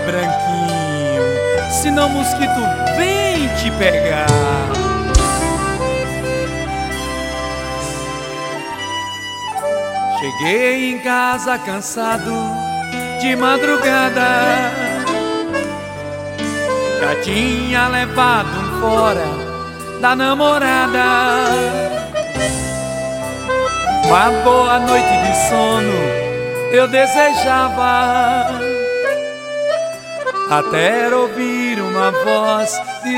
branquinho, senão o mosquito vem te pegar. Cheguei em casa cansado de madrugada, já tinha levado um fora da namorada. Uma boa noite de sono eu desejava, até ouvir uma voz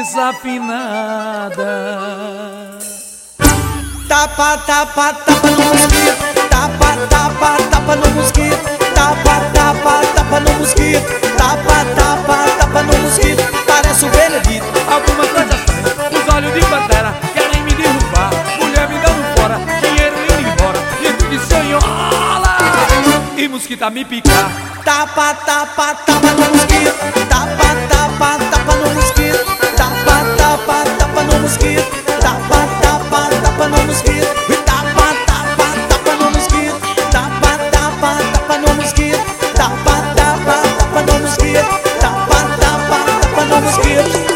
desafinada. Tapa, tapa, tapa no mosquito. Tapa, tapa, tapa no mosquito. Tapa, tapa, tapa no mosquito. Tapa, tapa, tapa no mosquito. Parece o Benedito. Alguma coisa estranha, os olhos de pantera querem me derrubar. Mulher me dando fora, dinheiro indo embora, gente de sonhola e mosquito a me picar. Tapa, tapa, tapa no mosquito. Tapa, tapa, tapa no mosquito. Tapa, tapa, tapa no mosquito. Tapa, tapa, tapa no mosquito. Tapa, tapa, tapa no mosquito. Tapa, tapa, tapa no mosquito. Tapa, tapa, tapa no mosquito. Tapa, tapa, tapa no mosquito.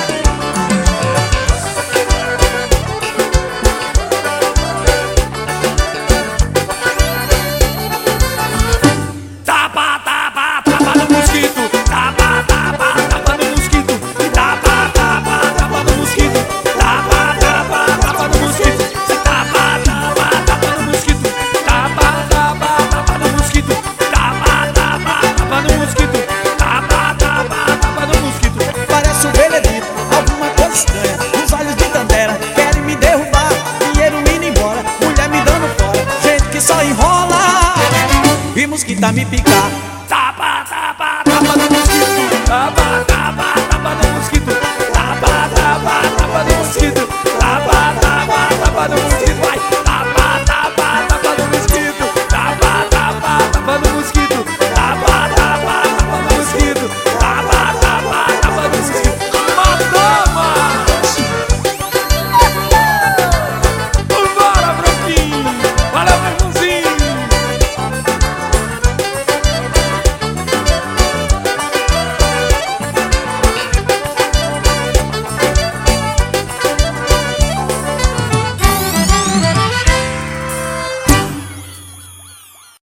Tapa, tapa, tapa no mosquito. Tapa, tapa, tapa no mosquito. Tapa, tapa, tapa no mosquito. Tapa, tapa, tapa no mosquito. Tapa, tapa, tapa no mosquito. Tapa, tapa, tapa no mosquito. Tapa, tapa, tapa no mosquito. Tapa, tapa, tapa no mosquito. Parece o Benedito, alguma coisa estranha. Os olhos de Tandera querem me derrubar. Dinheiro indo embora, mulher me dando fora, gente que só enrola e mosquito a me picar. Tapa, tapa, tapa no mosquito. Tapa, tapa, tapa no mosquito. Tapa, tapa, tapa no mosquito. Tapa, tapa, tapa no mosquito.